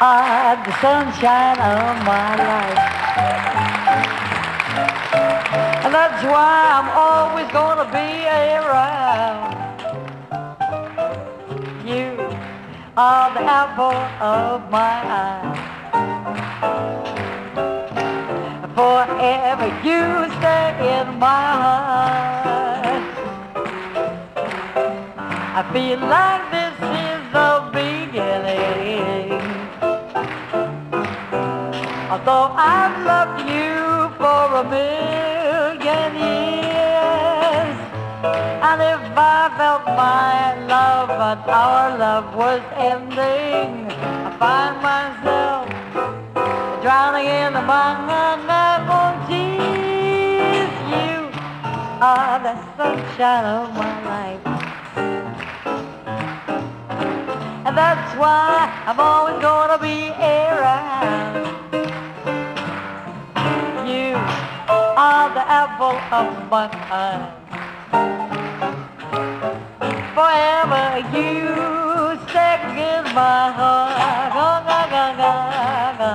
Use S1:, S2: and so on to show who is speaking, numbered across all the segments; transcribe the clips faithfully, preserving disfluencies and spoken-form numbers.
S1: are the sunshine of my life. And that's why I'm always gonna be around. You are the apple of my eye. Forever you stay in my heart. I feel like this is the beginning. Although I've loved you for a million years, and if I felt my love but our love was ending, I find myself drowning in the own tears. You are the sunshine of my life, and that's why I'm always gonna be around. You are the apple of my eye. Forever you stick in my heart. Oh, ga, ga, ga, ga.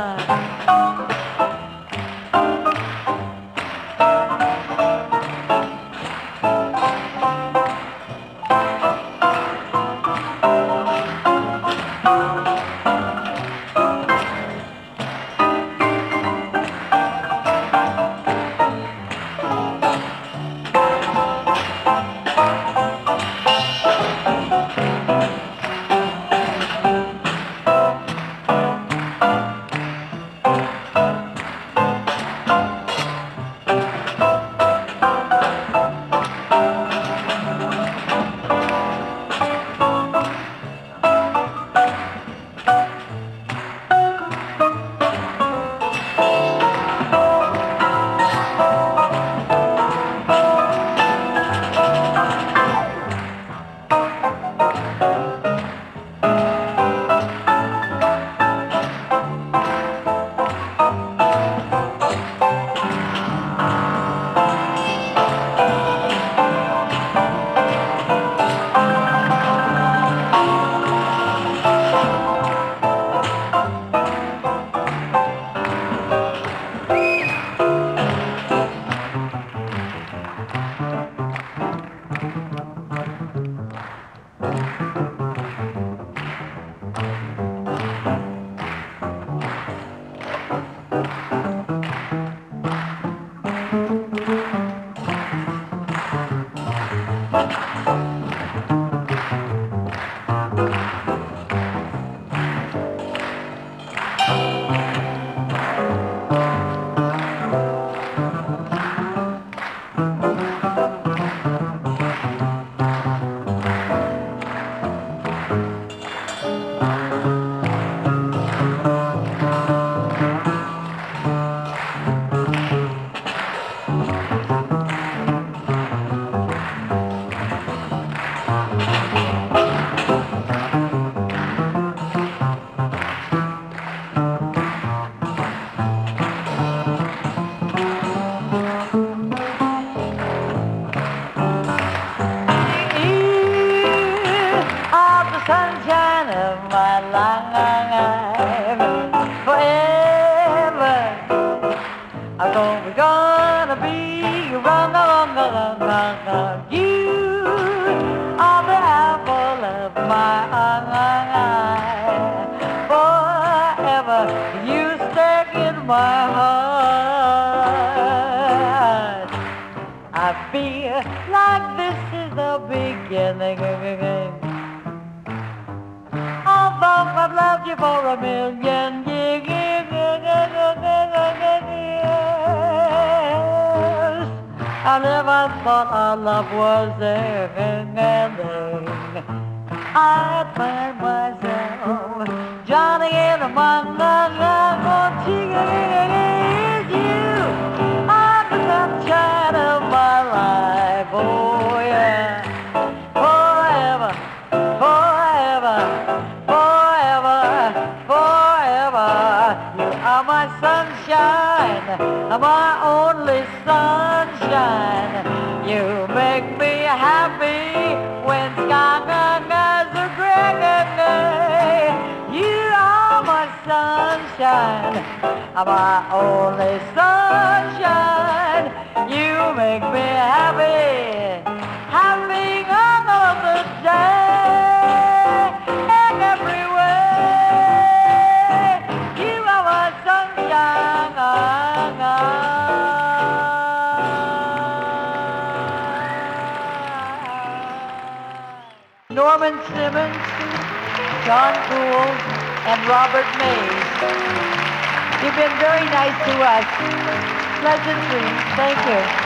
S1: Sunshine of my life. Forever I'm gonna, gonna be wrong, wrong, wrong, wrong, wrong. You are the apple of my eye. Forever you stick in my heart. I feel like this is the beginning. Although I've loved you for a million years, I never thought our love was ending. I find myself drowning in among the tears. You are the sunshine of my life. Oh yeah, forever, forever. You are my sunshine, my only sunshine. You make me happy when skies are gray. You are my sunshine. mine, my only sunshine. You make me happy, happy all of the day, in every way. You are my sunshine. Norman Simmons, John Poole, and Robert Mays. You've been very nice to us. Pleasant dreams. Thank you.